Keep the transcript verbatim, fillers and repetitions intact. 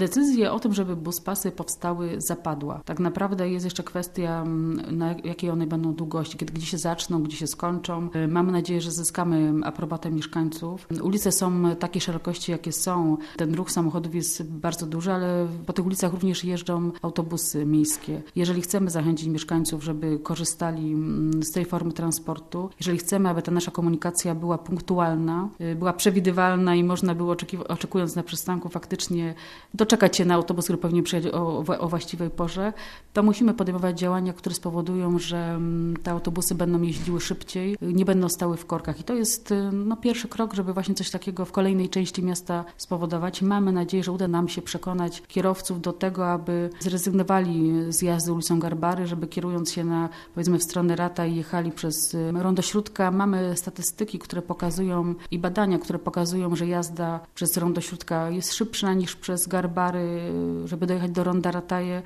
Decyzja o tym, żeby buspasy powstały, zapadła. Tak naprawdę jest jeszcze kwestia, na jakiej one będą długości, kiedy, gdzie się zaczną, gdzie się skończą. Mamy nadzieję, że zyskamy aprobatę mieszkańców. Ulice są takiej szerokości, jakie są. Ten ruch samochodów jest bardzo duży, ale po tych ulicach również jeżdżą autobusy miejskie. Jeżeli chcemy zachęcić mieszkańców, żeby korzystali z tej formy transportu, jeżeli chcemy, aby ta nasza komunikacja była punktualna, była przewidywalna i można było, oczekując na przystanku, faktycznie doczekać się na autobus, który powinien przyjechać o, o właściwej porze, to musimy podejmować działania, które spowodują, że te autobusy będą jeździły szybciej, nie będą stały w korkach. I to jest no, pierwszy krok, żeby właśnie coś takiego w kolejnej części miasta spowodować. Mamy nadzieję, że uda nam się przekonać kierowców do tego, aby zrezygnowali z jazdy ulicą Garbary, żeby kierując się na, powiedzmy, w stronę Rataj jechali przez Rondo Śródka. Mamy statystyki, które pokazują i badania, które pokazują, że jazda przez Rondo Śródka jest szybsza niż przez Garbary, żeby dojechać do Ronda Rataje.